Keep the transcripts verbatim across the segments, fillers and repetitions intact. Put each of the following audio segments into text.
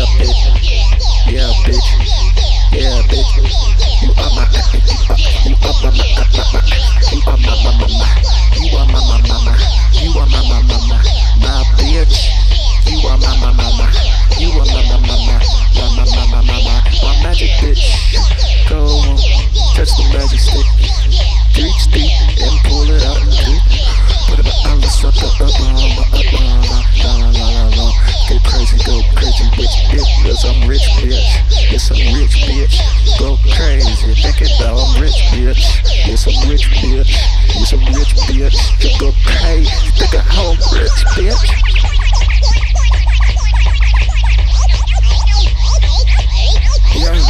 bitch. Yeah, bitch. Yeah, bitch. You are my, you are my, you are my, my, my, my. You are my, my, my, my. You are my, my, my, my. My bitch. You are my, my, my, my. You are my, my, my, my. My, my, my, my, my, my. My magic bitch. Go on, touch the magic stick. Reach deep and pull it out. Put it on the sucker up, up, up, up, la la la la. Get crazy, go crazy, bitch, bitch. Cause I'm rich, bitch. Yes, I'm rich, bitch. Go crazy, think it out, I'm rich, bitch. Yes, I'm rich, bitch. Yes, I'm rich, bitch. You go crazy, think of how I'm rich, bitch. Yeah.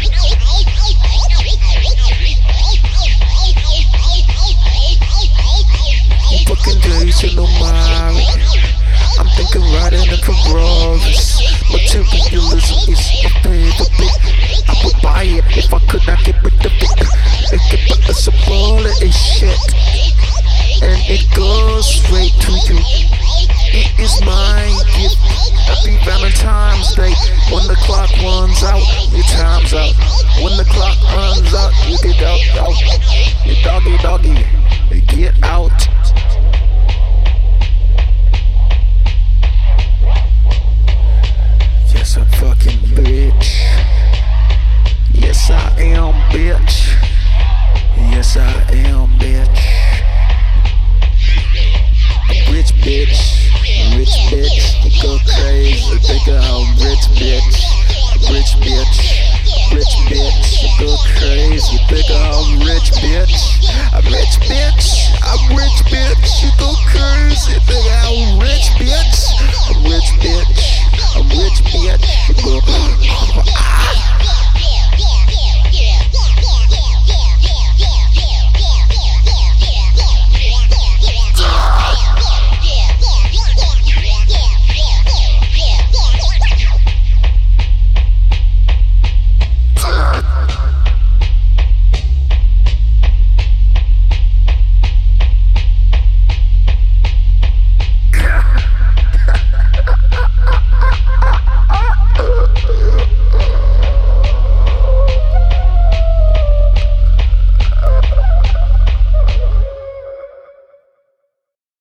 Fucking days in Omari. I'm thinking riding in Ferraris. Materialism is my favorite bit. I would buy it if I could not get rid of it. It can put us a ball of this shit, and it goes straight to you. It is my gift. Happy Valentine's Day. When the clock runs out, your time's out. When the clock runs out, you get out, out. You doggy, doggy, you get out.